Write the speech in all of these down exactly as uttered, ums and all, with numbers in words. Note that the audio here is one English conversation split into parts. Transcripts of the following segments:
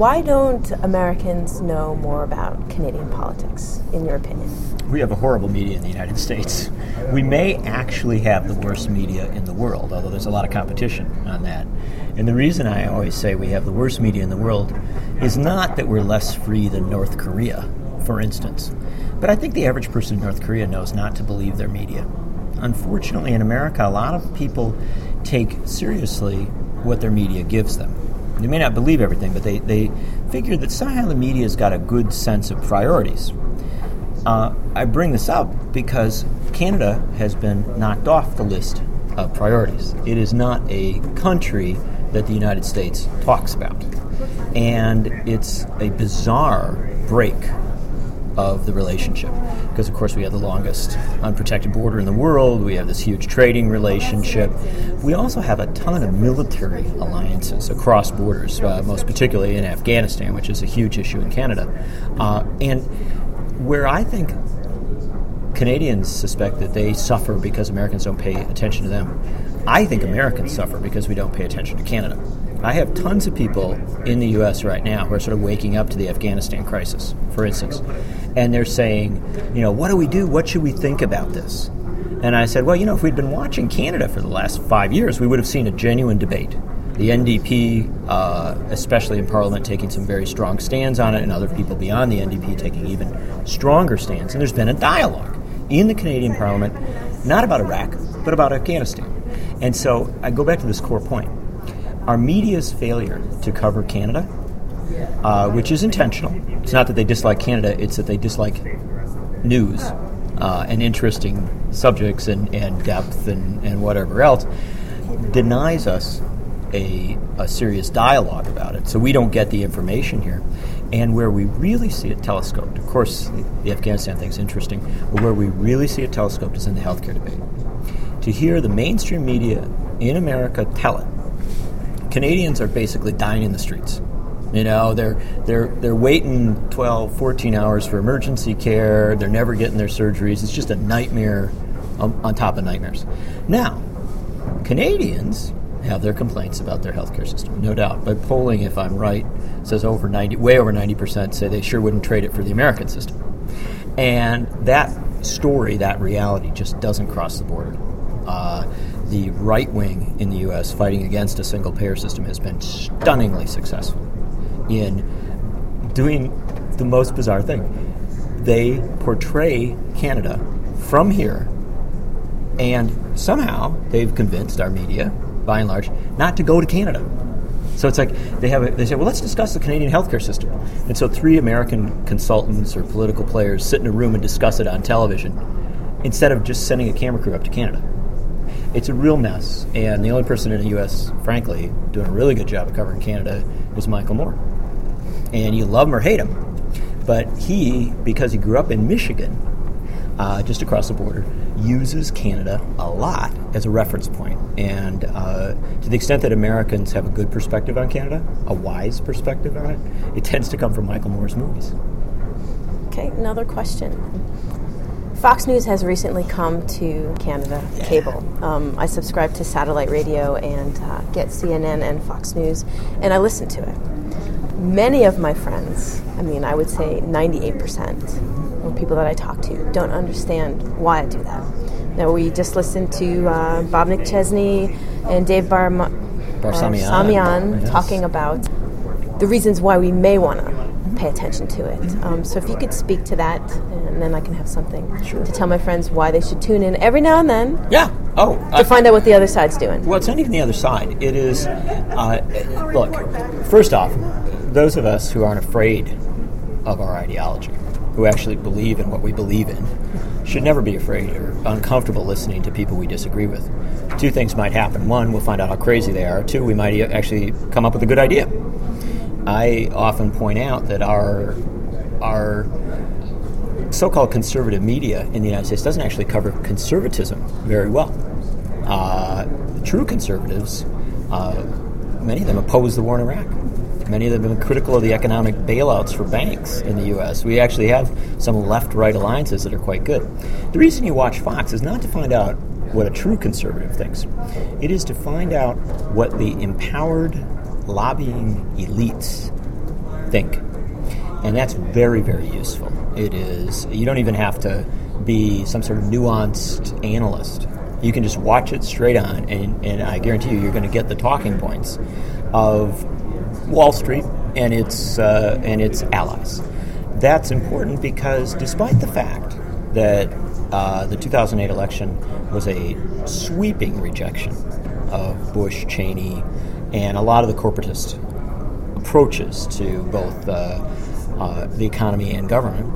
Why don't Americans know more about Canadian politics, in your opinion? We have a horrible media in the United States. We may actually have the worst media in the world, although there's a lot of competition on that. And the reason I always say we have the worst media in the world is not that we're less free than North Korea, for instance. But I think the average person in North Korea knows not to believe their media. Unfortunately, in America, a lot of people take seriously what their media gives them. They may not believe everything, but they, they figure that somehow the media's got a good sense of priorities. Uh, I bring this up because Canada has been knocked off the list of priorities. It is not a country that the United States talks about. And it's a bizarre break of the relationship. Because, of course, we have the longest unprotected border in the world. We have this huge trading relationship. We also have a ton of military alliances across borders, uh, most particularly in Afghanistan, which is a huge issue in Canada. Uh, and where I think Canadians suspect that they suffer because Americans don't pay attention to them, I think Americans suffer because we don't pay attention to Canada. I have tons of people in the U S right now who are sort of waking up to the Afghanistan crisis, for instance, and they're saying, you know, what do we do? What should we think about this? And I said, well, you know, if we'd been watching Canada for the last five years, we would have seen a genuine debate. The N D P, uh, especially in Parliament, taking some very strong stands on it, and other people beyond the N D P taking even stronger stands. And there's been a dialogue in the Canadian Parliament, not about Iraq, but about Afghanistan. And so I go back to this core point. Our media's failure to cover Canada, uh, which is intentional. It's not that they dislike Canada, it's that they dislike news uh, and interesting subjects and, and depth and, and whatever else, denies us a, a serious dialogue about it. So we don't get the information here. And where we really see it telescoped, of course, the, the Afghanistan thing is interesting, but where we really see it telescoped is in the healthcare debate. To hear the mainstream media in America tell it, Canadians are basically dying in the streets. You know, they're they're they're waiting twelve, fourteen hours for emergency care. They're never getting their surgeries. It's just a nightmare on, on top of nightmares. Now, Canadians have their complaints about their healthcare system, no doubt. But polling, if I'm right, says over ninety, way over ninety percent say they sure wouldn't trade it for the American system. And that story, that reality, just doesn't cross the border. Uh, the right wing in the U S fighting against a single-payer system has been stunningly successful in doing the most bizarre thing. They portray Canada from here, and somehow they've convinced our media, by and large, not to go to Canada. So it's like they have a, they say, well, let's discuss the Canadian healthcare system. And so three American consultants or political players sit in a room and discuss it on television instead of just sending a camera crew up to Canada. It's a real mess, and the only person in the U S, frankly, doing a really good job of covering Canada is Michael Moore. And you love him or hate him, but he, because he grew up in Michigan, uh, just across the border, uses Canada a lot as a reference point. And uh, to the extent that Americans have a good perspective on Canada, a wise perspective on it, it tends to come from Michael Moore's movies. Okay, another question. Fox News has recently come to Canada yeah. cable. Um, I subscribe to satellite radio and uh, get C N N and Fox News, and I listen to it. Many of my friends, I mean, I would say ninety-eight percent of people that I talk to don't understand why I do that. Now, we just listened to uh, Bob McChesney and Dave Bar- Barsamian yes. talking about the reasons why we may want to pay attention to it. Um, so if you could speak to that, and then I can have something sure. to tell my friends why they should tune in every now and then. Yeah. Oh. To uh, find out what the other side's doing. Well, it's not even the other side. It is, uh, look, first off, those of us who aren't afraid of our ideology, who actually believe in what we believe in, should never be afraid or uncomfortable listening to people we disagree with. Two things might happen. One, we'll find out how crazy they are. Two, we might actually come up with a good idea. I often point out that our our so-called conservative media in the United States doesn't actually cover conservatism very well. Uh, true conservatives, uh, many of them oppose the war in Iraq. Many of them have been critical of the economic bailouts for banks in the U S. We actually have some left-right alliances that are quite good. The reason you watch Fox is not to find out what a true conservative thinks. It is to find out what the empowered lobbying elites think. And that's very, very useful. It is, you don't even have to be some sort of nuanced analyst. You can just watch it straight on, and, and I guarantee you, you're going to get the talking points of Wall Street and its uh, and its allies. That's important because despite the fact that uh, the two thousand eight election was a sweeping rejection of Bush, Cheney, and a lot of the corporatist approaches to both uh, uh, the economy and government,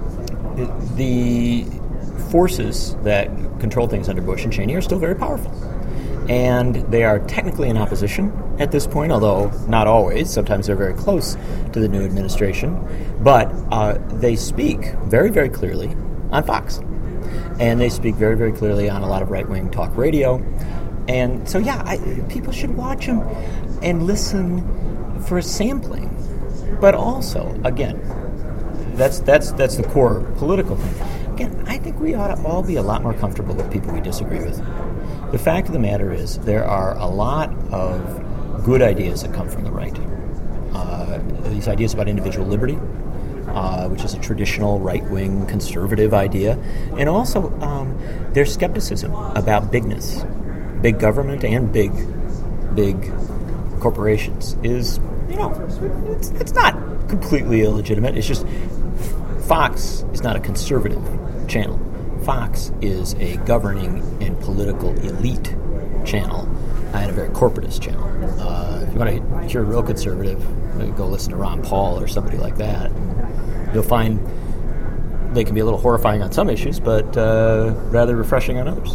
the forces that control things under Bush and Cheney are still very powerful. And they are technically in opposition at this point, although not always. Sometimes they're very close to the new administration. But uh, they speak very, very clearly on Fox. And they speak very, very clearly on a lot of right-wing talk radio. And so, yeah, I, people should watch them and listen for a sampling. But also, again, that's that's that's the core political thing. Again, I think we ought to all be a lot more comfortable with people we disagree with. The fact of the matter is there are a lot of good ideas that come from the right. Uh, these ideas about individual liberty, uh, which is a traditional right-wing conservative idea, and also um, their skepticism about bigness, big government and big, big corporations is, you know, it's, it's not completely illegitimate. It's just Fox is not a conservative channel. Fox is a governing and political elite channel and a very corporatist channel. Uh, if you want to hear a real conservative, go listen to Ron Paul or somebody like that. You'll find they can be a little horrifying on some issues, but uh, rather refreshing on others.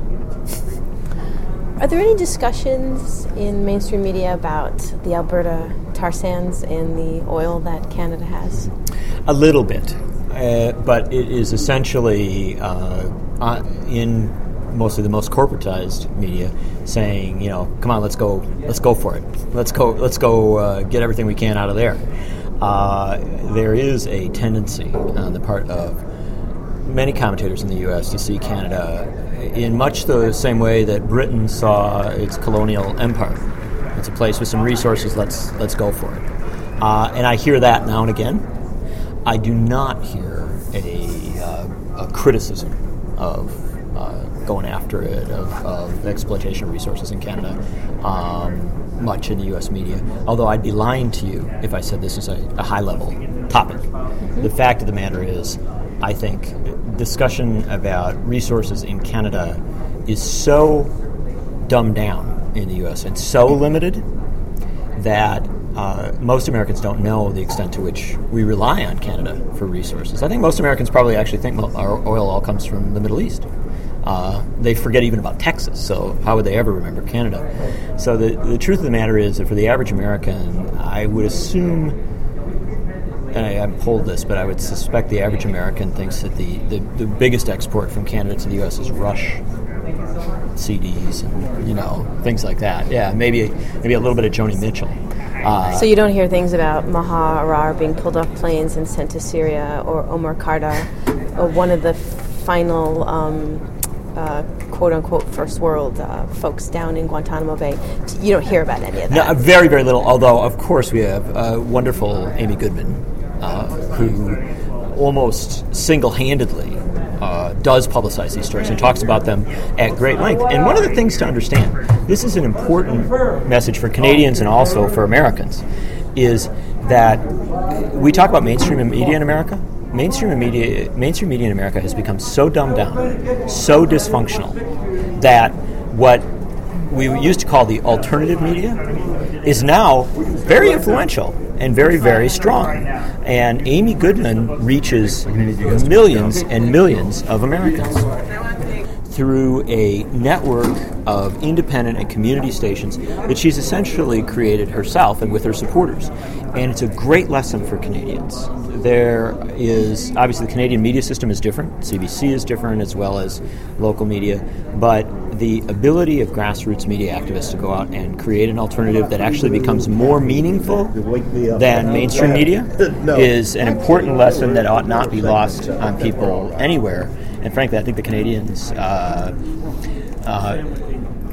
Are there any discussions in mainstream media about the Alberta tar sands and the oil that Canada has? A little bit. Uh, but it is essentially uh, uh, in mostly the most corporatized media saying, you know, come on, let's go, let's go for it, let's go, let's go uh, get everything we can out of there. Uh, there is a tendency on the part of many commentators in the U S to see Canada in much the same way that Britain saw its colonial empire. It's a place with some resources. Let's let's go for it. Uh, and I hear that now and again. I do not hear a, uh, a criticism of uh, going after it, of, of exploitation of resources in Canada, um, much in the U S media. Although I'd be lying to you if I said this is a, a high-level topic. Mm-hmm. The fact of the matter is, I think discussion about resources in Canada is so dumbed down in the U S and so limited that Uh, most Americans don't know the extent to which we rely on Canada for resources. I think most Americans probably actually think well, our oil all comes from the Middle East. Uh, they forget even about Texas, so how would they ever remember Canada? So the, the truth of the matter is that for the average American, I would assume, and I haven't polled this, but I would suspect the average American thinks that the, the, the biggest export from Canada to the U S is Rush C Ds and, you know, things like that. Yeah, maybe maybe a little bit of Joni Mitchell. Uh, so you don't hear things about Maha Arar being pulled off planes and sent to Syria, or Omar Karda, or one of the final um, uh, quote-unquote first world uh, folks down in Guantanamo Bay. You don't hear about any of that. No, very, very little, although, of course, we have uh, wonderful Amy Goodman, uh, who almost single-handedly Uh, does publicize these stories and talks about them at great length. And one of the things to understand, this is an important message for Canadians and also for Americans, is that we talk about mainstream media in America. Mainstream media, mainstream media in America has become so dumbed down, so dysfunctional, that what we used to call the alternative media is now very influential and very, very strong. And Amy Goodman reaches millions and millions of Americans through a network of independent and community stations that she's essentially created herself and with her supporters. And it's a great lesson for Canadians. There is, obviously the Canadian media system is different, C B C is different as well as local media, but the ability of grassroots media activists to go out and create an alternative that actually becomes more meaningful than mainstream media is an important lesson that ought not be lost on people anywhere. And frankly, I think the Canadians uh, uh,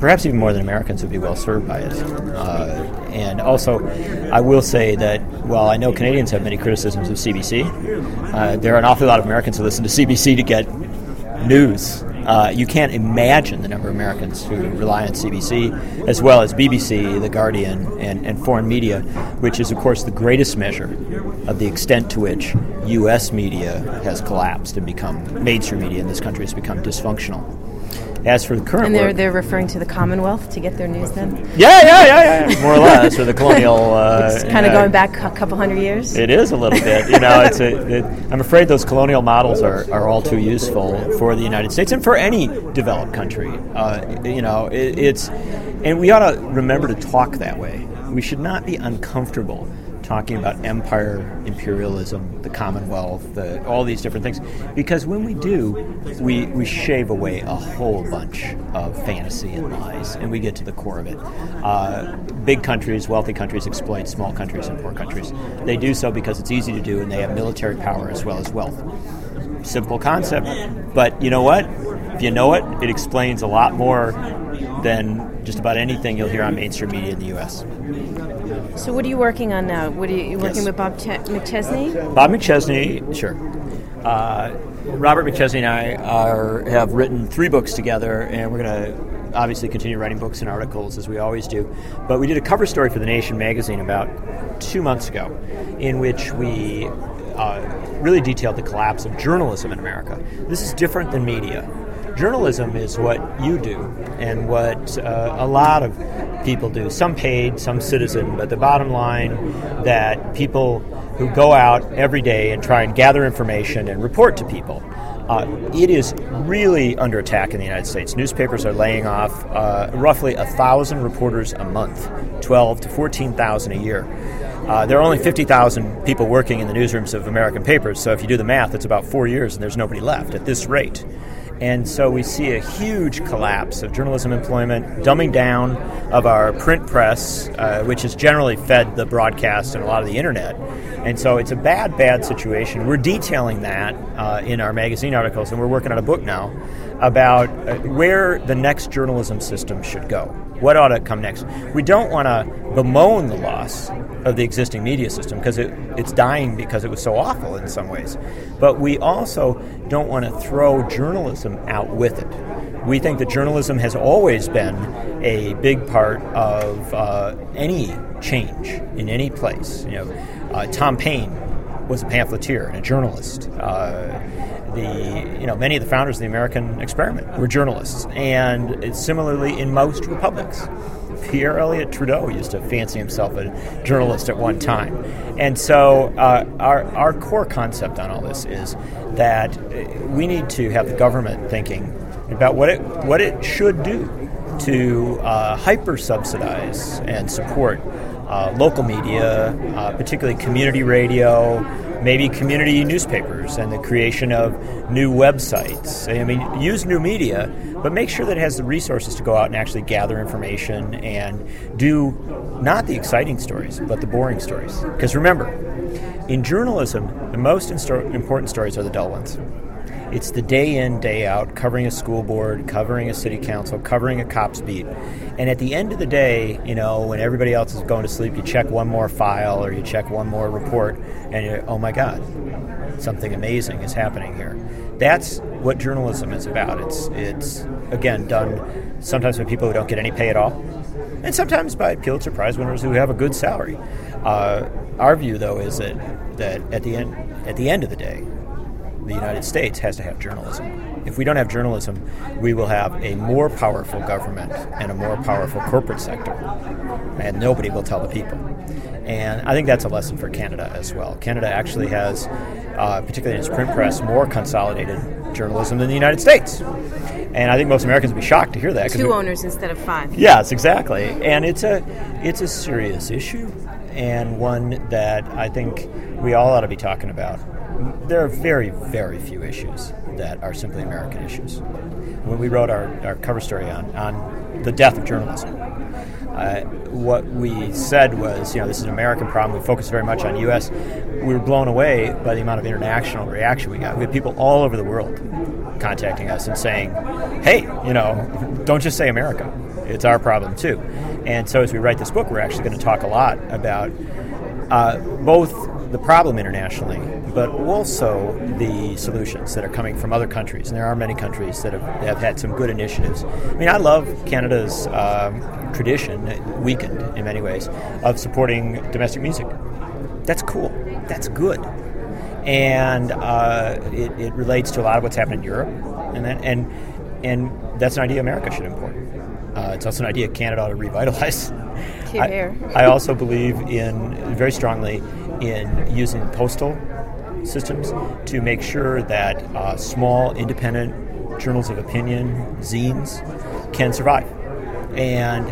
perhaps even more than Americans, would be well served by it. Uh, and also, I will say that while I know Canadians have many criticisms of C B C, uh, there are an awful lot of Americans who listen to C B C to get news. Uh, you can't imagine the number of Americans who rely on C B C, as well as B B C, The Guardian, and, and foreign media, which is, of course, the greatest measure of the extent to which U S media has collapsed and become, mainstream media in this country has become dysfunctional. As for the current And they're, work, they're referring to the Commonwealth to get their news then? Yeah, yeah, yeah, yeah, more or less, or the colonial... Uh, it's kind of going back a couple hundred years? It is a little bit. You know, it's a, it, I'm afraid those colonial models are, are all too useful for the United States and for any developed country. Uh, you know, it, it's... And we ought to remember to talk that way. We should not be uncomfortable talking about empire, imperialism, the Commonwealth, the, all these different things, because when we do, we, we shave away a whole bunch of fantasy and lies, and we get to the core of it. Uh, big countries, wealthy countries exploit small countries and poor countries. They do so because it's easy to do, and they have military power as well as wealth. Simple concept, but you know what? If you know it, it explains a lot more than just about anything you'll hear on mainstream media in the U S. So what are you working on now? What are you, you working Yes. with Bob Ch- McChesney? Bob McChesney, sure. Uh, Robert McChesney and I are, have written three books together, and we're going to obviously continue writing books and articles as we always do. But we did a cover story for The Nation magazine about two months ago in which we uh, really detailed the collapse of journalism in America. This is different than media. Journalism is what you do and what uh, a lot of people do, some paid, some citizen, but the bottom line that people who go out every day and try and gather information and report to people. Uh, it is really under attack in the United States. Newspapers are laying off uh, roughly one thousand reporters a month, twelve to fourteen thousand a year. Uh, there are only fifty thousand people working in the newsrooms of American papers, so if you do the math, it's about four years and there's nobody left at this rate. And so we see a huge collapse of journalism employment, dumbing down of our print press, uh, which has generally fed the broadcast and a lot of the internet. And so it's a bad, bad situation. We're detailing that uh, in our magazine articles, and we're working on a book now about uh, where the next journalism system should go. What ought to come next? We don't want to bemoan the loss of the existing media system because it, it's dying because it was so awful in some ways. But we also don't want to throw journalism out with it. We think that journalism has always been a big part of uh, any change in any place. You know, uh, Tom Paine was a pamphleteer and a journalist. Uh, the you know many of the founders of the American experiment were journalists, and it's similarly in most republics. Pierre Elliott Trudeau used to fancy himself a journalist at one time. And so uh, our our core concept on all this is that we need to have the government thinking about what it what it should do to uh, hyper-subsidize and support uh, local media, uh, particularly community radio, maybe community newspapers, and the creation of new websites. I mean, use new media, but make sure that it has the resources to go out and actually gather information and do not the exciting stories, but the boring stories. Because remember, in journalism, the most insto- important stories are the dull ones. It's the day in, day out, covering a school board, covering a city council, covering a cop's beat. And at the end of the day, you know, when everybody else is going to sleep, you check one more file or you check one more report, and you're, oh my God, something amazing is happening here. That's what journalism is about. It's, it's again, done sometimes by people who don't get any pay at all, and sometimes by Pulitzer Prize winners who have a good salary. Uh, our view, though, is that, that at the end, at the end of the day, the United States has to have journalism. If we don't have journalism, we will have a more powerful government and a more powerful corporate sector, and nobody will tell the people. And I think that's a lesson for Canada as well. Canada actually has, uh, particularly in its print press, more consolidated journalism than the United States. And I think most Americans would be shocked to hear that. Two we, owners instead of five. Yes, exactly. And it's a it's a serious issue, and one that I think we all ought to be talking about. There are very, very few issues that are simply American issues. When we wrote our, our cover story on, on the death of journalism, uh, what we said was, you know, this is an American problem. We focus very much on U S. We were blown away by the amount of international reaction we got. We had people all over the world contacting us and saying, hey, you know, don't just say America. It's our problem too. And so as we write this book, we're actually going to talk a lot about uh, both the problem internationally, but also the solutions that are coming from other countries. And there are many countries that have, have had some good initiatives. I mean, I love Canada's um, tradition, weakened in many ways, of supporting domestic music. That's cool. That's good. And uh, it, it relates to a lot of what's happened in Europe. And, that, and, and that's an idea America should import. Uh, it's also an idea Canada ought to revitalize. I, I also believe in very strongly in using postal systems to make sure that uh, small, independent journals of opinion, zines, can survive. And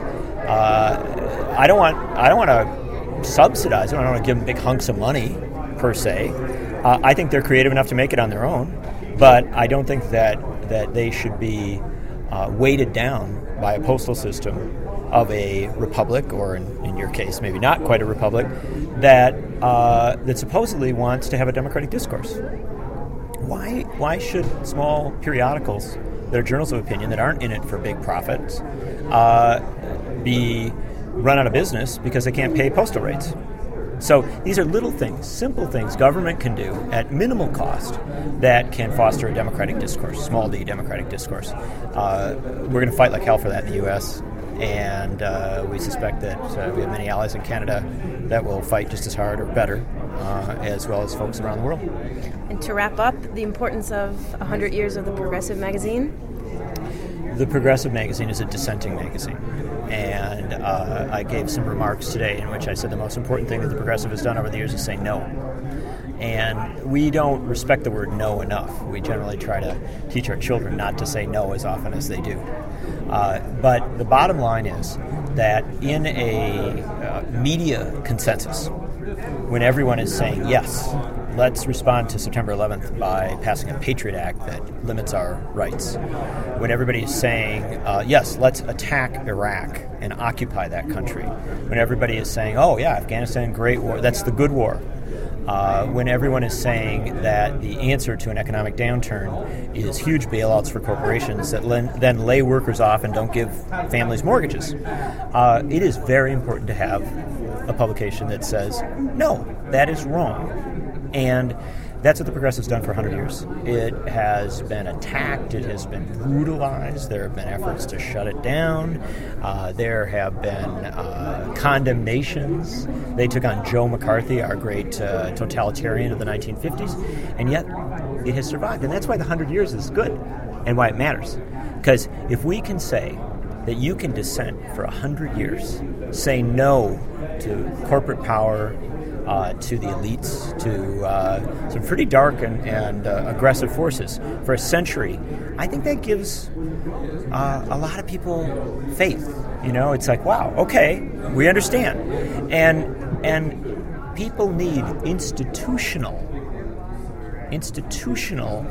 uh, I don't want I don't want to subsidize them. I don't want to give them big hunks of money per se. Uh, I think they're creative enough to make it on their own, but I don't think that that they should be uh, weighted down by a postal system of a republic, or in, in your case, maybe not quite a republic, that uh, that supposedly wants to have a democratic discourse. Why why should small periodicals that are journals of opinion that aren't in it for big profits uh, be run out of business because they can't pay postal rates? So these are little things, simple things government can do at minimal cost that can foster a democratic discourse, small d democratic discourse. Uh, we're going to fight like hell for that in the U S, and uh, we suspect that uh, we have many allies in Canada that will fight just as hard or better, uh, as well as folks around the world. And to wrap up, the importance of one hundred years of the Progressive magazine? The Progressive magazine is a dissenting magazine. And uh, I gave some remarks today in which I said the most important thing that the Progressive has done over the years is say no. And we don't respect the word no enough. We generally try to teach our children not to say no as often as they do. Uh, but the bottom line is that in a uh, media consensus, when everyone is saying yes, let's respond to September eleventh by passing a Patriot Act that limits our rights. When everybody is saying, uh, yes, let's attack Iraq and occupy that country. When everybody is saying, oh, yeah, Afghanistan, great war, that's the good war. Uh, when everyone is saying that the answer to an economic downturn is huge bailouts for corporations that len- then lay workers off and don't give families mortgages, uh, it is very important to have a publication that says, no, that is wrong. And that's what the Progressive's done for one hundred years. It has been attacked. It has been brutalized. There have been efforts to shut it down. Uh, there have been uh, condemnations. They took on Joe McCarthy, our great uh, totalitarian of the nineteen fifties, and yet it has survived. And that's why the one hundred years is good and why it matters. Because if we can say that you can dissent for one hundred years, say no to corporate power, Uh, to the elites, to uh, some pretty dark and, and uh, aggressive forces for a century, I think that gives uh, a lot of people faith. You know, it's like, wow, okay, we understand. And and people need institutional, institutional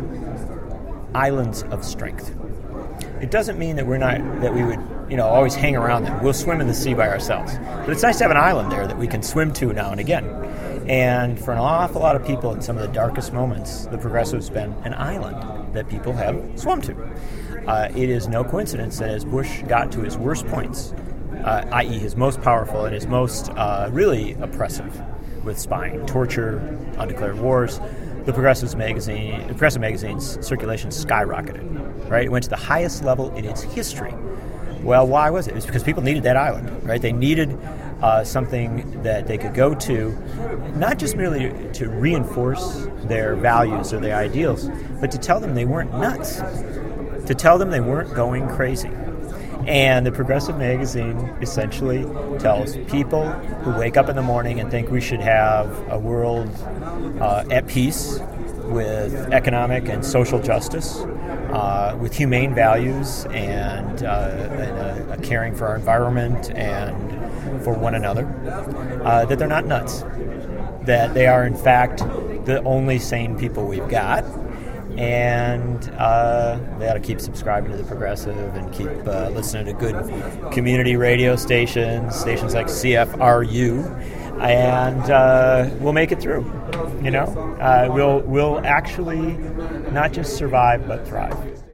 islands of strength. It doesn't mean that we're not, that we would, you know, always hang around them. We'll swim in the sea by ourselves. But it's nice to have an island there that we can swim to now and again. And for an awful lot of people in some of the darkest moments, the Progressive's been an island that people have swum to. Uh, it is no coincidence that as Bush got to his worst points, uh, that is his most powerful and his most uh, really oppressive with spying, torture, undeclared wars, the Progressive's magazine, the Progressive magazine's circulation skyrocketed. Right, it went to the highest level in its history. Well, why was it? It was because people needed that island, right? They needed uh, something that they could go to, not just merely to reinforce their values or their ideals, but to tell them they weren't nuts, to tell them they weren't going crazy. And the Progressive magazine essentially tells people who wake up in the morning and think we should have a world uh, at peace with economic and social justice, uh, with humane values and, uh, and a, a caring for our environment and for one another, uh, that they're not nuts, that they are in fact the only sane people we've got, and uh, they ought to keep subscribing to The Progressive and keep uh, listening to good community radio stations, stations like C F R U, and uh, we'll make it through. You know, uh, we'll we'll actually not just survive but thrive.